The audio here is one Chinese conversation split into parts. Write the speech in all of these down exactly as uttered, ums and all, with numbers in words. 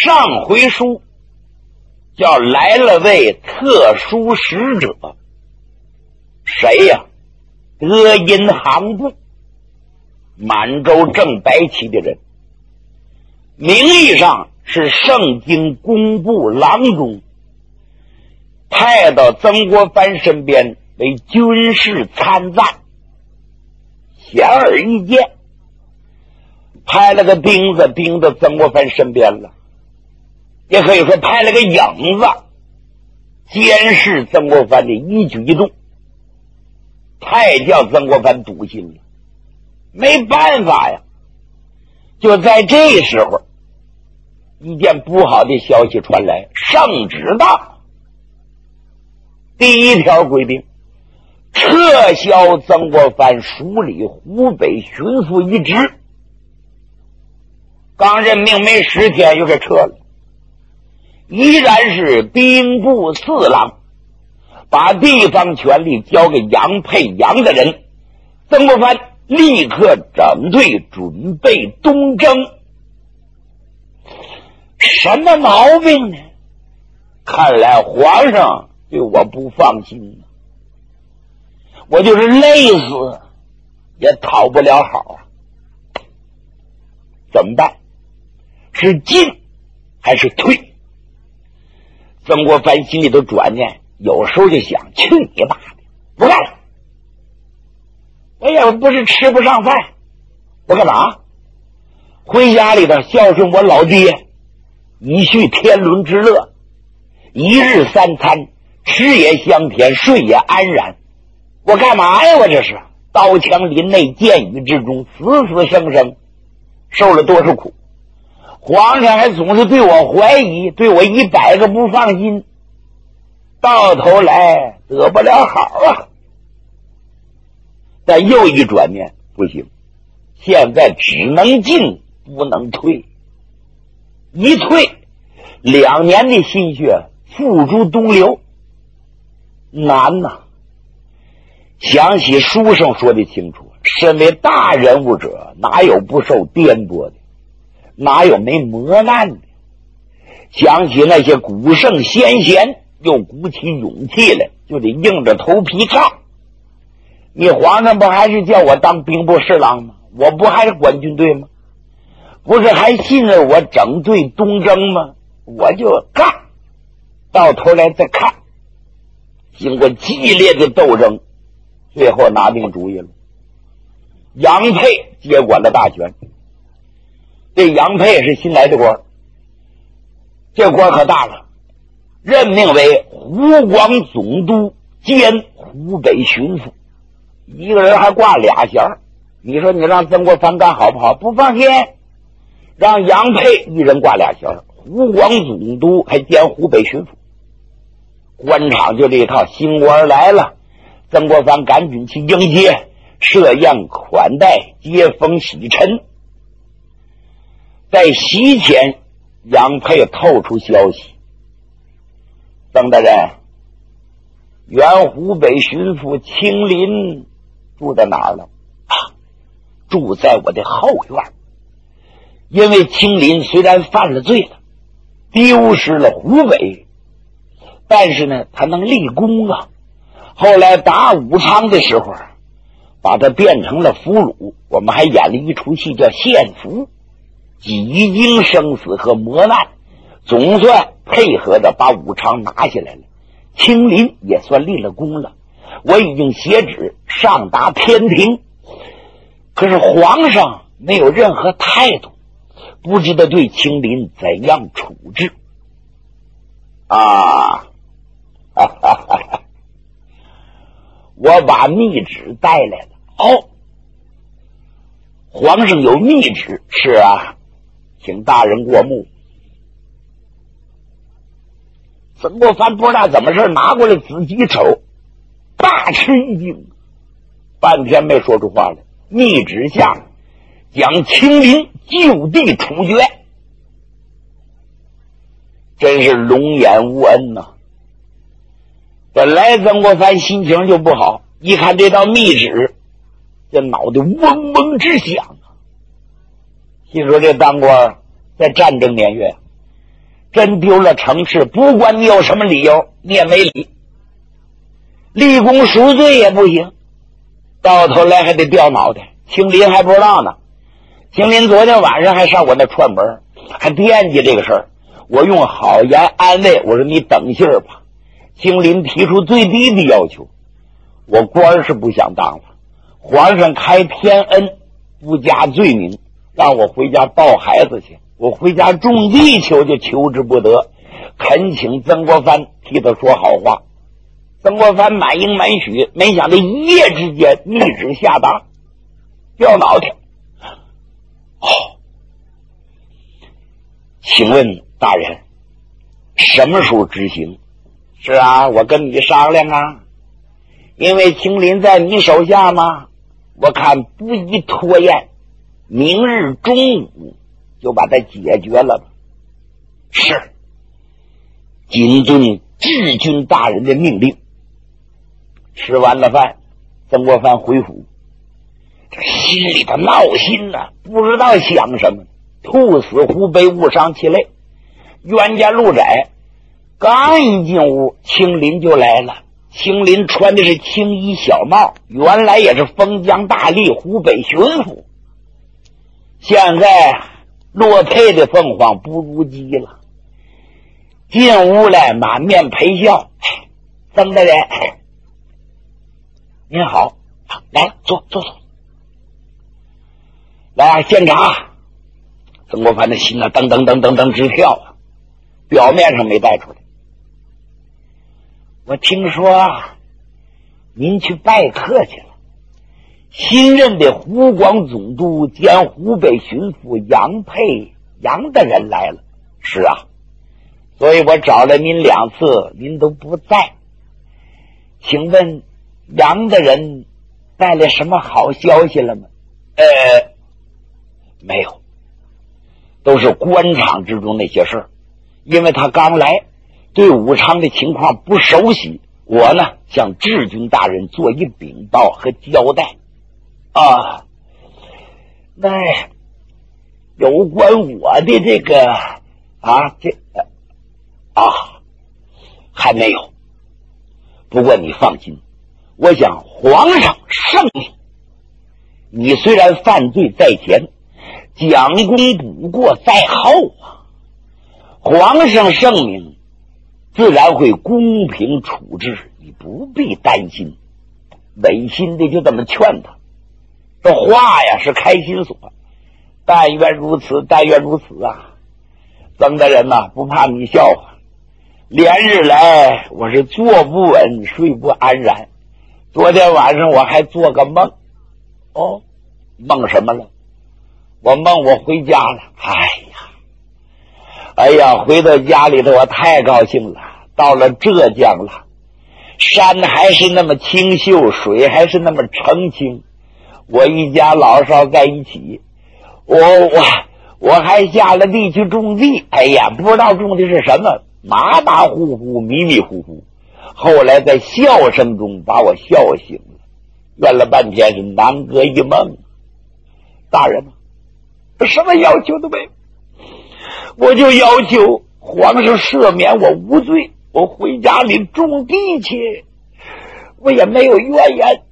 上回书叫来了位特殊使者，谁呀？德音行部满洲正白旗的人，名义上是盛京工部郎中，派到曾国藩身边为军事参赞，显而易见，派了个钉子钉到曾国藩身边了，也可以说派了个影子监视曾国藩的一举一动，太叫曾国藩堵心了。没办法呀，就在这时候，一件不好的消息传来，圣旨到，第一条规定，撤销曾国藩署理湖北巡抚一职。刚任命没十天又给撤了，依然是兵部侍郎，把地方权力交给杨沛杨的人。曾国藩立刻整队准备东征。什么毛病呢？看来皇上对我不放心，我就是累死也讨不了好啊！怎么办？是进还是退？曾国藩心里头转念，有时候就想，去你妈的，不干了！我也不是吃不上饭，我干嘛？回家里头孝顺我老爹，以续天伦之乐，一日三餐，吃也香甜，睡也安然。我干嘛呀？我这是刀枪林内，剑雨之中，死死生生，受了多少苦。皇上还总是对我怀疑，对我一百个不放心，到头来得不了好啊！但又一转念，不行，现在只能进不能退，一退两年的心血付诸东流，难呐！想起书上说的清楚，身为大人物者，哪有不受颠簸的，哪有没磨难的？想起那些古圣先贤，又鼓起勇气来，就得硬着头皮干。你皇上不还是叫我当兵部侍郎吗？我不还是管军队吗？不是还信任我整队东征吗？我就干，到头来再看。经过激烈的斗争，最后拿定主意了。杨沛接管了大权。这杨沛是新来的官，这官可大了，任命为湖广总督兼湖北巡抚，一个人还挂俩衔儿。你说你让曾国藩干好不好？不放心，让杨沛一人挂俩衔儿，湖广总督还兼湖北巡抚。官场就这一套，新官来了，曾国藩赶紧去迎接，设宴款待，接风洗尘。在席前，杨沛透出消息，曾大人，原湖北巡抚青林住在哪儿了？啊，住在我的后院。因为青林虽然犯了罪了，丢失了湖北，但是呢，他能立功啊。后来打武昌的时候，把他变成了俘虏，我们还演了一出戏叫献俘，几经生死和磨难，总算配合的把武昌拿下来了。青林也算立了功了。我已经写旨上达天庭，可是皇上没有任何态度，不知道对青林怎样处置啊！哈哈哈哈，我把密旨带来了。哦，皇上有密旨？是啊，请大人过目。曾国藩不知道怎么事，拿过来仔细瞅，大吃一惊，半天没说出话来。密旨下将青林就地处决，真是龙颜无恩呐、啊！本来曾国藩心情就不好，一看这道密旨，这脑袋嗡嗡直响啊！心说这当官在战争年月， 真丢了城市，不管你有什么理由，你也没理，立功赎罪也不行，到头来还得掉脑袋。青林还不知道呢，青林昨天晚上还上我那串门，还惦记这个事儿。我用好言安慰，我说你等信儿吧。青林提出最低的要求，我官是不想当了，皇上开天恩，不加罪名，让我回家抱孩子去，我回家种地求就求之不得，恳请曾国藩替他说好话。曾国藩满应满许，没想到一夜之间逆旨下达，掉脑袋。哦，请问大人什么时候执行？是啊，我跟你商量啊，因为青林在你手下嘛，我看不宜拖延，明日中午就把它解决了吧。是，谨遵治军大人的命令。吃完了饭，曾国藩回府，这心里头闹心呐、啊，不知道想什么，兔死狐悲，误伤其类。冤家路窄，刚一进屋，青林就来了。青林穿的是青衣小帽，原来也是封疆大吏湖北巡抚，现在落配的凤凰不如鸡了。进屋来满面陪笑，曾大人您好，来了，坐坐坐，来啊，献茶。曾国藩的心啊，噔噔噔噔噔直跳啊，表面上没带出来。我听说您去拜客去了，新任的湖广总督兼湖北巡抚杨沛杨的人来了。是啊，所以我找了您两次，您都不在。请问杨的人带来什么好消息了吗？呃，没有，都是官场之中那些事儿。因为他刚来，对武昌的情况不熟悉，我呢向治军大人做一禀报和交代。啊，那有关我的这个啊，这啊还没有。不过你放心，我想皇上圣明，你虽然犯罪在前，蒋公补过在后啊，皇上圣明自然会公平处置，你不必担心。违心的就这么劝他，这话呀是开心锁，但愿如此，但愿如此啊。曾大人呐、啊，不怕你笑话，连日来我是坐不稳，睡不安然。昨天晚上我还做个梦。哦，梦什么了？我梦我回家了。哎呀，哎呀，回到家里头我太高兴了。到了浙江了，山还是那么清秀，水还是那么澄清。我一家老少在一起，我我我还下了地去种地。哎呀，不知道种的是什么，马马虎虎，迷迷糊糊。后来在笑声中把我笑醒了，怨了半天是南阁一梦。大人什么要求都没有，我就要求皇上赦免我无罪，我回家里种地去，我也没有怨言。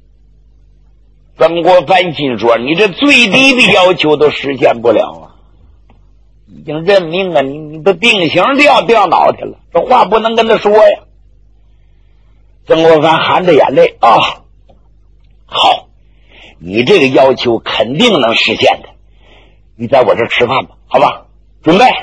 曾国藩心说，你这最低的要求都实现不了啊，已经认命了，你你都定型掉掉脑袋了，这话不能跟他说呀。曾国藩含着眼泪啊，好，你这个要求肯定能实现的，你在我这吃饭吧，好吧？准备。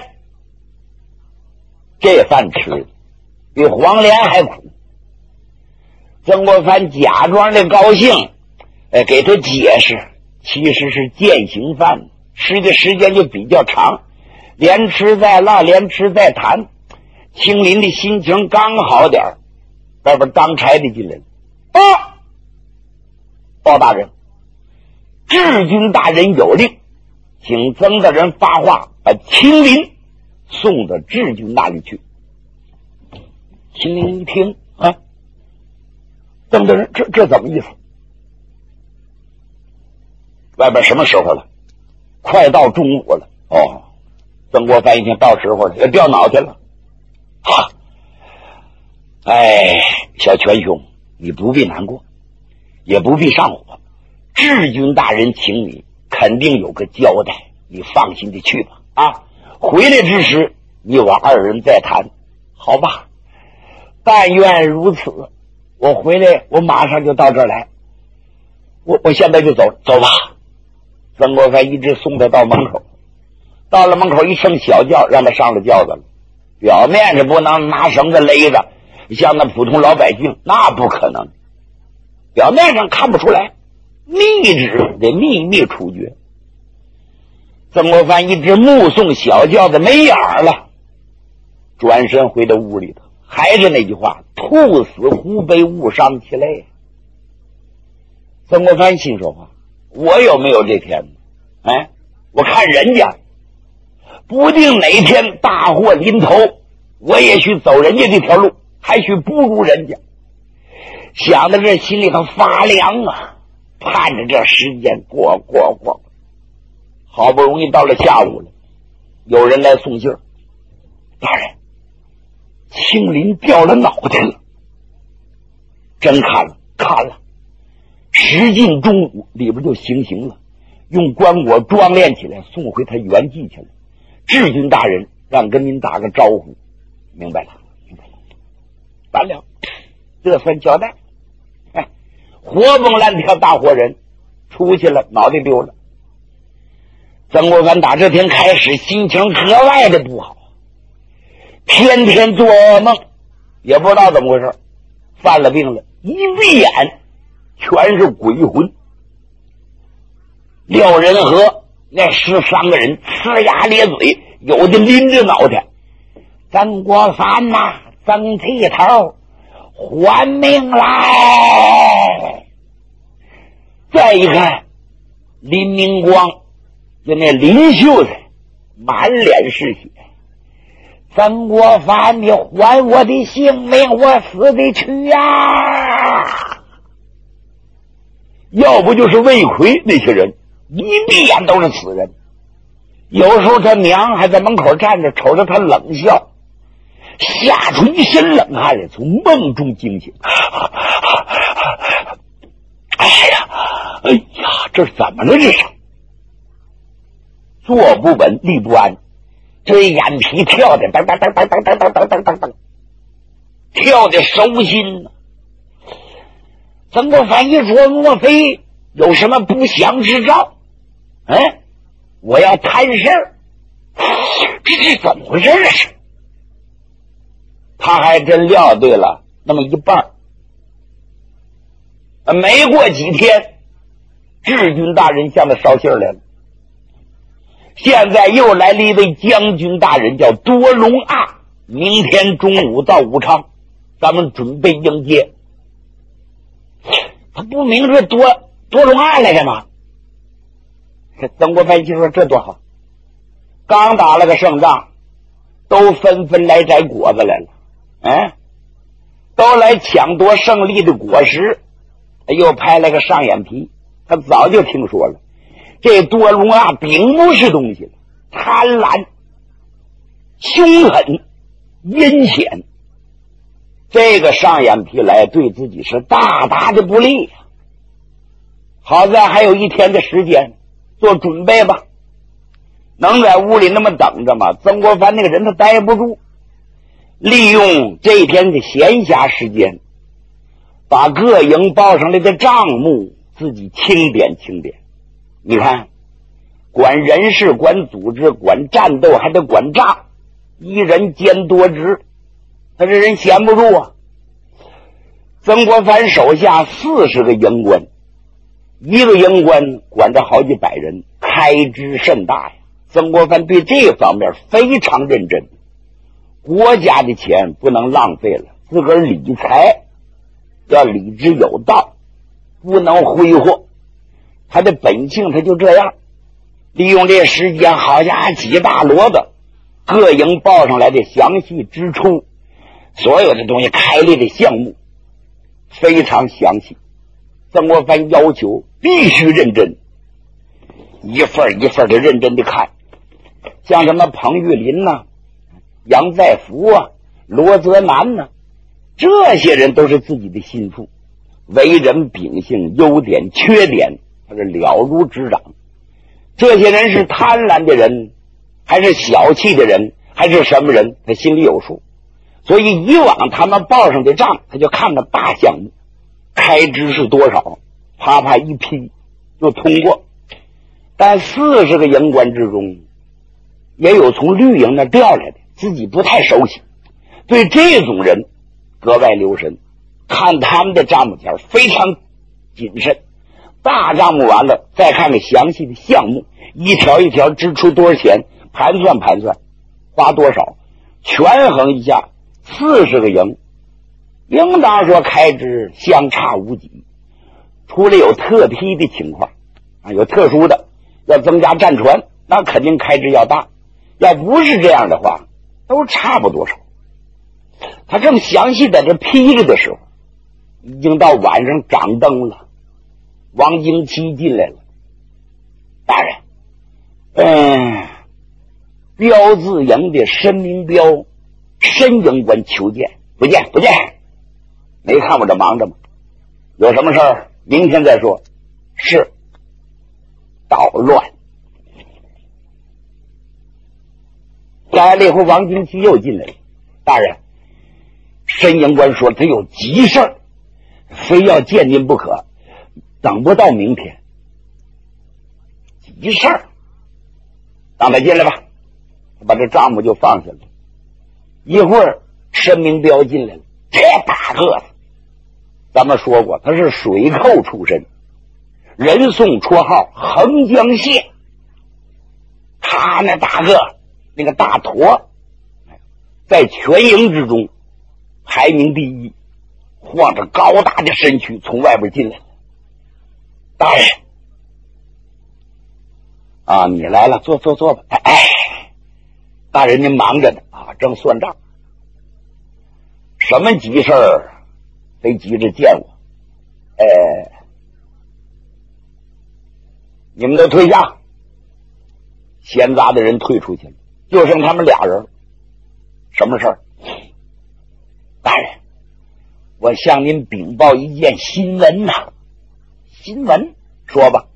这饭吃的比黄连还苦。曾国藩假装的高兴，哎，给他解释，其实是践行饭，吃的时间就比较长，连吃再辣，连吃再谈。青林的心情刚好点儿，外边当差的进来了。啊，包大人，治军大人有令，请曾大人发话，把青林送到治军那里去。青林一听啊，曾大人，这这怎么意思？外边什么时候了？快到中午了。哦， 曾国藩一听到时候了，掉脑袋了。啊，哎，小全兄，你不必难过，也不必上火，治军大人请你，肯定有个交代，你放心的去吧。啊，回来之时，你我二人再谈，好吧？但愿如此。我回来，我马上就到这儿来。我我现在就走，走吧。曾国藩一直送他到门口，到了门口一声小叫，让他上了轿子了。表面是不能拿绳子勒着，像那普通老百姓，那不可能。表面上看不出来，密旨得秘密处决。曾国藩一直目送小轿子没眼儿了，转身回到屋里头，还是那句话，兔死狐悲，误伤其类。曾国藩心说话，我有没有这天呢？哎，我看人家不定哪天大祸临头，我也许走人家这条路，还许不如人家。想到这，心里头发凉啊，盼着这时间过过过。好不容易到了下午了，有人来送信儿，大人，庆林掉了脑袋了。真看了看了，时近中午，里边就行刑了，用棺椁装殓起来，送回他原籍去了。治军大人让跟您打个招呼。明白了，明白了，完了，这算交代。哎，活蹦乱跳大活人出去了，脑袋丢了。曾国藩打这天开始心情格外的不好，天天做噩梦，也不知道怎么回事，犯了病了，一闭眼全是鬼魂。廖仁和那十三个人呲牙咧嘴，有的拎着脑袋，曾国藩呐、啊，曾剃头，还命来！再一看，林明光就那林秀才满脸是血，曾国藩，你还我的性命，我死得去呀、啊！要不就是魏奎那些人一闭眼都是死人。有时候他娘还在门口站着，瞅着他冷笑，吓出一身冷汗来，从梦中惊醒。哎呀，哎呀，这是怎么了？这是坐不稳，立不安，这眼皮跳的噔噔噔噔噔噔噔噔噔噔，跳的手心呢。曾国藩一说，莫非有什么不祥之兆？嗯，我要摊事儿，这是怎么回事？这是他还真料对了那么一半。没过几天，治军大人向他捎信来了。现在又来了一位将军大人，叫多隆阿，明天中午到武昌，咱们准备迎接。他不明说多多隆阿来干嘛？曾国藩心说这多好，刚打了个胜仗，都纷纷来摘果子来了，哎，都来抢夺胜利的果实。又派了个上眼皮，他早就听说了，这多隆啊并不是东西了，贪婪、凶狠、阴险。这个上眼皮来对自己是大大的不利呀、啊。好在还有一天的时间做准备吧，能在屋里那么等着吗？曾国藩那个人他待不住，利用这一天的闲暇时间，把各营报上来的账目自己清点清点。你看，管人事，管组织，管战斗，还得管账，一人兼多职，他这人闲不住啊。曾国藩手下四十个营官，一个营官管着好几百人，开支甚大呀。曾国藩对这方面非常认真，国家的钱不能浪费了，自个儿理财要理之有道，不能挥霍。他的本性他就这样，利用这时间，好家伙几大摞子各营报上来的详细支出，所有的东西开立的项目非常详细。曾国藩要求必须认真，一份一份的认真的看， 像什么彭玉麟呐、啊、杨再福啊、罗泽南呐、啊，这些人都是自己的心腹，为人秉性、优点、缺点，他是了如指掌。这些人是贪婪的人，还是小气的人，还是什么人，他心里有数。所以以往他们报上的账，他就看着大项目，开支是多少，啪啪一批就通过。但四十个营官之中，也有从绿营那调来的，自己不太熟悉，对这种人格外留神，看他们的账目条非常谨慎。大账目完了，再看看详细的项目，一条一条支出多少钱，盘算盘算，花多少，权衡一下。四十个营，应当说开支相差无几，除了有特批的情况啊，有特殊的要增加战船，那肯定开支要大。要不是这样的话，都差不多少。他正详细在这批着的时候，已经到晚上掌灯了。王经期进来了，大人，嗯，标字营的申明标申营官求见。不见不见，没看我这忙着吗？有什么事儿明天再说。是。捣乱。来了以后，王经期又进来了。大人，申营官说他有急事儿，非要见您不可，等不到明天。急事儿，让他进来吧。他把这账目就放下了。一会儿申明标进来了，这大个子，咱们说过他是水寇出身，人送绰号横江蟹。他那大个那个大坨，在全营之中排名第一，晃着高大的身躯从外边进来了。大人啊，你来了，坐坐坐吧。哎，大人您忙着呢啊，正算账。什么急事儿非急着见我？哎，你们都退下，闲杂的人退出去了，就剩他们俩人。什么事儿？大人，我向您禀报一件新闻呐、啊。新闻说吧。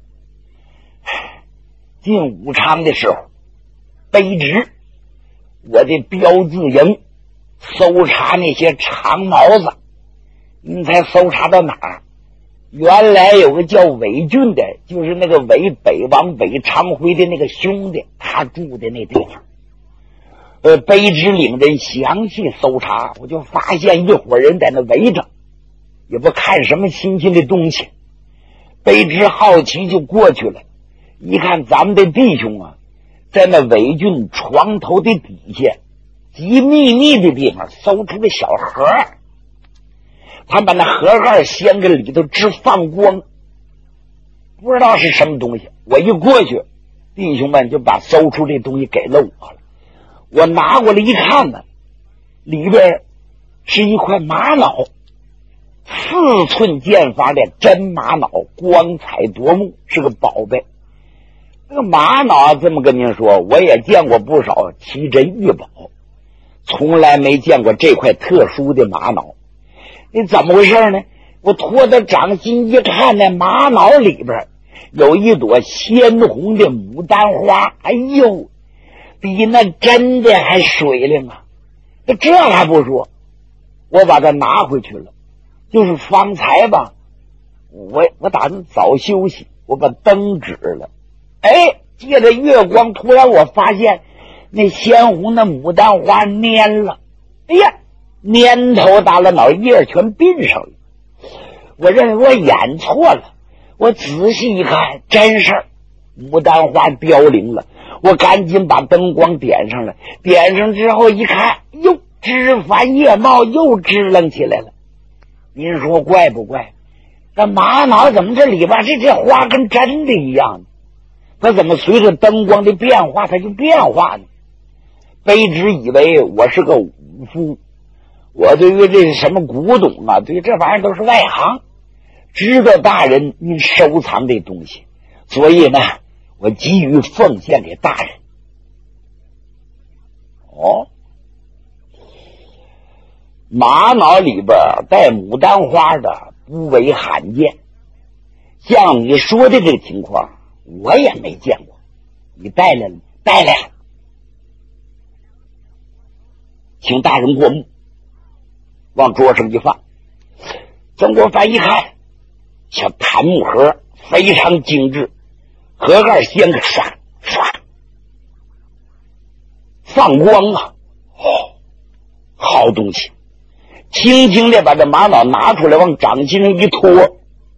进武昌的时候，卑职我的标字营搜查那些长毛子，你猜搜查到哪儿？原来有个叫韦俊的，就是那个韦北王韦昌辉的那个兄弟，他住的那地方。呃，卑职领人详细搜查，我就发现一伙人在那围着，也不看什么新鲜的东西。卑职好奇就过去了，一看咱们的弟兄啊，在那韦俊床头的底下极秘密的地方搜出个小盒，他把那盒盖掀个里头直放光，不知道是什么东西。我一过去，弟兄们就把搜出这东西给了我了。我拿过来一看呢，里边是一块玛瑙，四寸见方的真玛瑙，光彩夺目，是个宝贝。这个玛瑙这么跟您说，我也见过不少奇珍异宝，从来没见过这块特殊的玛瑙。你怎么回事呢？我托着掌心一看，那玛瑙里边有一朵鲜红的牡丹花，哎呦，比那真的还水灵啊！这还不说，我把它拿回去了。就是方才吧，我我打算早休息，我把灯指了，哎，借着月光，突然我发现那鲜红的牡丹花蔫了，哎呀，蔫头耷拉脑，叶全鬓上了。我认为我眼错了，我仔细一看，真事儿，牡丹花凋零了。我赶紧把灯光点上了，点上之后一看，哟，枝繁叶茂，又支棱起来了。您说怪不怪？这玛瑙怎么这里边这这花跟真的一样呢？它怎么随着灯光的变化它就变化呢？卑职以为我是个武夫，我对于这是什么古董啊，对于这玩意儿都是外行，知道大人您收藏这东西，所以呢我急于奉献给大人。 哦，玛瑙里边带牡丹花的不为罕见，像你说的这个情况我也没见过。你带来了？带来了，请大人过目。往桌上一放，曾国藩一看，小檀木盒非常精致，盒盖掀开，唰唰放光啊！哦，好东西！轻轻的把这玛瑙拿出来，往掌心上一托，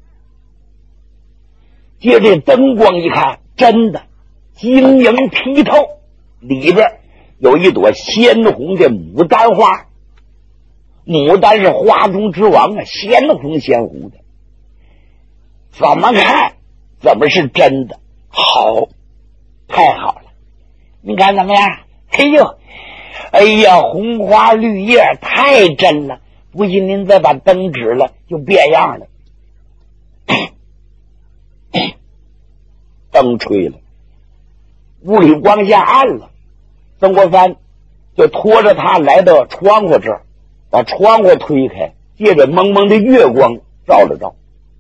借这灯光一看，真的晶莹剔透，里边有一朵鲜红的牡丹花。牡丹是花中之王啊，鲜红鲜红的，怎么看怎么是真的？好，太好了！你看怎么样？哎呦，哎呀，红花绿叶太真了！不信您再把灯指了，就变样了。灯吹了，屋里光线暗了，曾国藩就拖着他来到窗户这儿，把窗户推开，借着蒙蒙的月光照了照。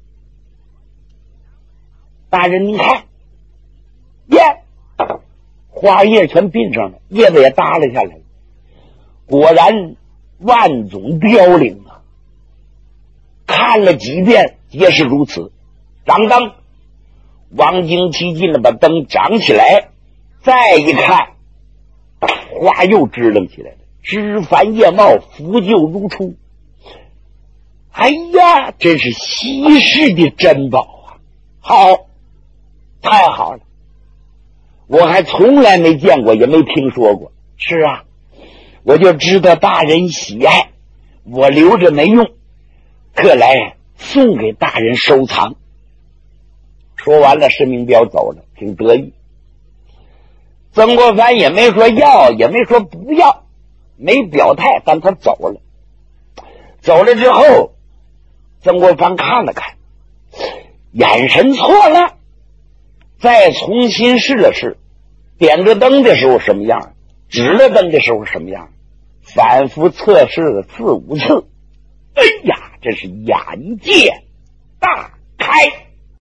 大人您看，耶，花叶全并上了，叶子也耷拉下来了，果然万种凋零啊！看了几遍皆是如此。掌灯，王经奇进了，把灯长起来，再一看，花又支棱起来了，枝繁叶茂，拂旧如初。哎呀，真是稀世的珍宝啊！好，太好了，我还从来没见过，也没听说过。是啊，我就知道大人喜爱，我留着没用，特来送给大人收藏。说完了，施明彪走了，挺得意。曾国藩也没说要，也没说不要，没表态，但他走了。走了之后，曾国藩看了看，眼神错了，再重新试了试，点着灯的时候什么样，指了灯的时候什么样，反复测试了四五次。哎呀，这是眼界大开。